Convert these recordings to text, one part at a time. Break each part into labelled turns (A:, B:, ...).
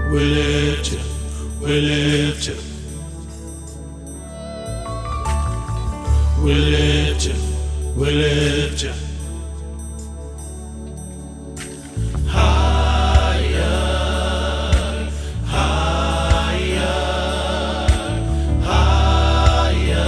A: We lift you, we lift you. We lift you, we lift you. Higher, higher, higher.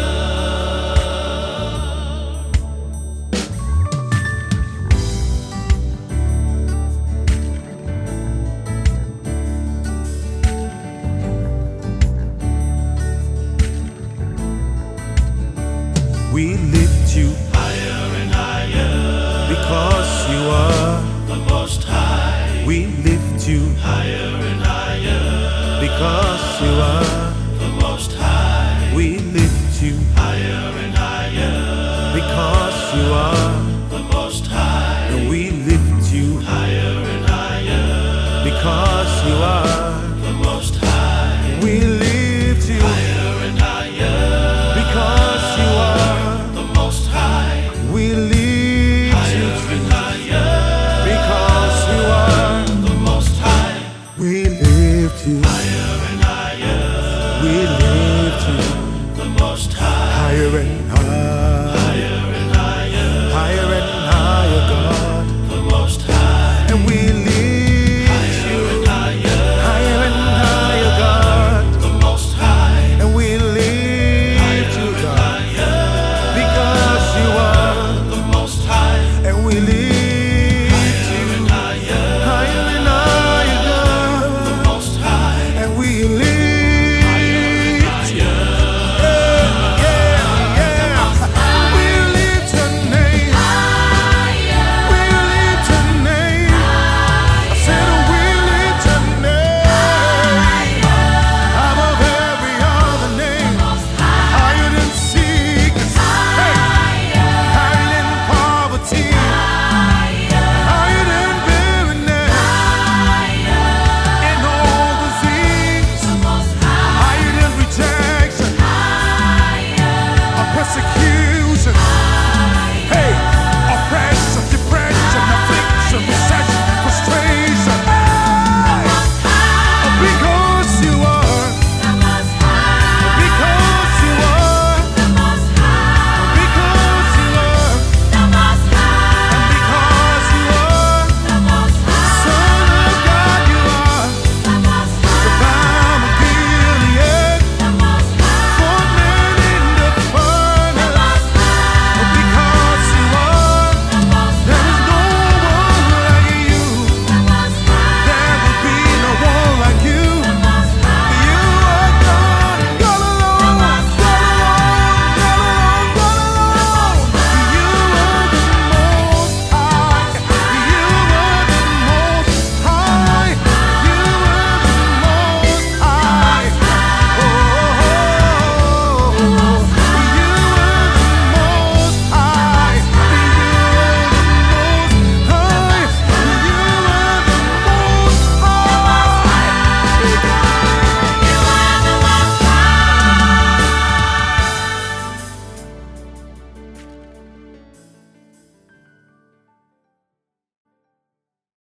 B: We lift you
A: Higher and higher,
B: because you are.
A: the Most High.
B: We lift you
A: Higher and higher,
B: because you are.
A: the Most High.
B: We lift you
A: Higher and higher,
B: because you are.
A: the Most High.
B: And we lift you
A: Higher and higher,
B: because you are.
A: the Most High.
B: We lift you
A: Higher and higher,
B: because you are.
A: the Most High.
B: We lift